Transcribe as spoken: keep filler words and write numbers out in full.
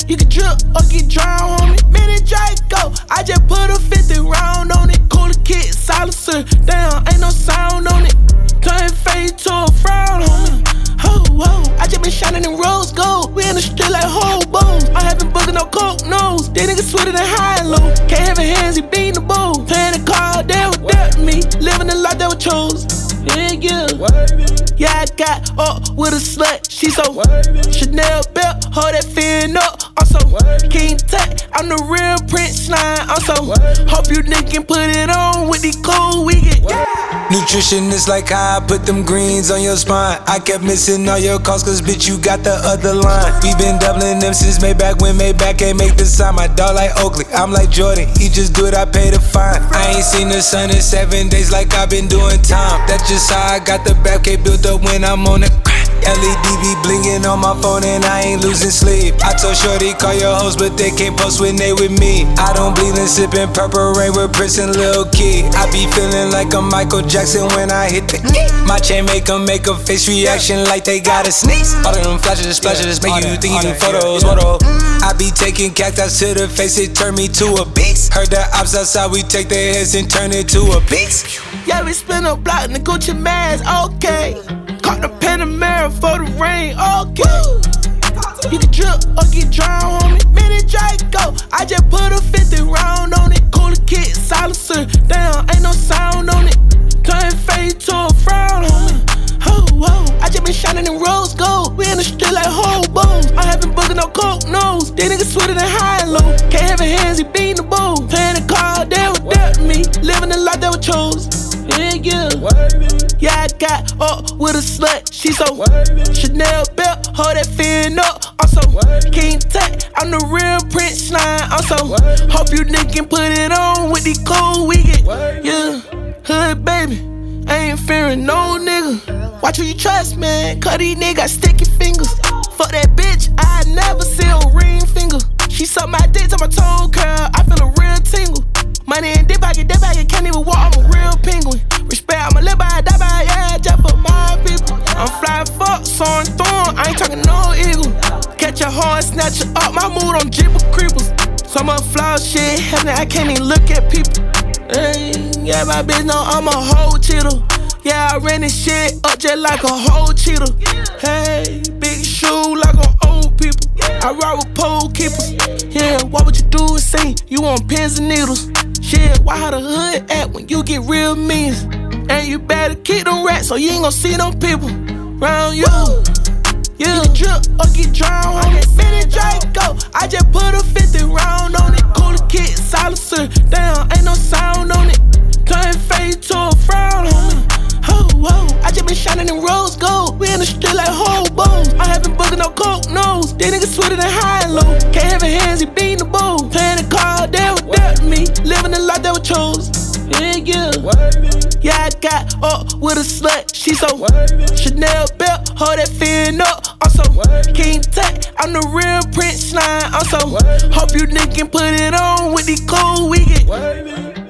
You can drip or get drowned, homie. Mini Draco, I just put a fifty round on it. Cooler kit, silencer, damn, ain't no sound on it. Turn face to a frown, homie. Oh, whoa, I just been shining in rose gold. We in the street like hobos. I haven't booked no coke nose. They niggas sweeter than high and low. Can't have a hands, he beating the bowl. Playing the card, they were dead to me. Living the life they were chose. Yeah, yeah. Yeah, I got up with a slut. She so Chanel belt, hold that fin up. I'm so King Tut, I'm the real Prince Slime. I'm so hope you niggas can put it on with these cool we get. Yeah. Nutrition is like how I put them greens on your spine. I kept missing all your calls cause bitch you got the other line. We been doubling them since Maybach when Maybach can't make the sign. My dog like Oakley, I'm like Jordan, he just do it, I pay the fine. I ain't seen the sun in seven days like I been doing time. That's just how I got the back K built up when I'm on the L E D be blingin' on my phone and I ain't losing sleep. I told Shorty call your hoes but they can't post when they with me. I don't bleed and sippin' Purple Rain with Prince and Lil Kid. I be feeling like a Michael Jackson when I hit the my chain make them make a face reaction like they got a sneeze. All of them flashes and splashes make you think you do photos. Photo. I be taking cactus to the face, it turn me to a beast. Heard the ops outside, we take their heads and turn it to a beast. Yeah, we spin a block in the Gucci mask, okay. Caught the Panamera for the rain, okay. You can drip or get drowned, homie. Mini Draco, I just put a fifty round on it. Cooler kit, silencer, damn, ain't no sound on it. Turn face to a frown, homie. Oh, whoa, I just been shining in rose gold. We in the street like hobos. I haven't booked no coke nose. They niggas sweeter than high and low. Can't have a hands, he beating the bowl. Playing the card, they were dead to me. Living the life they were chose. Yeah, yeah. Yeah, I got up with a slut. She so Chanel belt, hold that fin up. I'm so King Tut, I'm the real Prince Slime. I'm so hope you niggas can put it on with these cool we get. Yeah, hood baby, I ain't fearing no nigga. Watch who you trust, man, cause these niggas got sticky fingers. Fuck that bitch, I never see a ring finger. She suck my dick to my toe curl, I feel a real tingle. Money in dip pocket, dip pocket, can't even walk, I'm a real penguin. Respect, I'ma live by, die by, yeah, just for my people. I'm flying fuck, soaring thorn, I ain't talking no eagle. Catch a horn, snatch it up, my mood on Jeep with creepers. Some of flower shit happening, I can't even look at people. Hey, yeah, my bitch know I'm a whole cheater. Yeah, I ran this shit up just like a whole cheater. Hey, big shoe like on old people. I ride with pole keepers. Yeah, what would you do and say? You want pins and needles? Shit, why how the hood act when you get real mean? And you better keep them rats so you ain't gon' see them people round you. Yeah. You can drip or get drowned on it. Mini Draco, I just put a fifty round on it. Cooler kit, silencer, damn, ain't no sound on it. Turn face to a frown, homie. Oh, whoa, I just been shining in rose gold. We in the street like hobos. I haven't booked no coke nose. They niggas sweeter than high and low. Can't have a hands, he beating the bowl. Playing the card, they were dead to me. Living the life they were chose. Yeah, yeah. Yeah, I got up with a slut. She so Chanel belt, hold that fin up. I'm so King Tut, I'm the real Prince Slime. I'm so hope you niggas can put it on with these cool we get.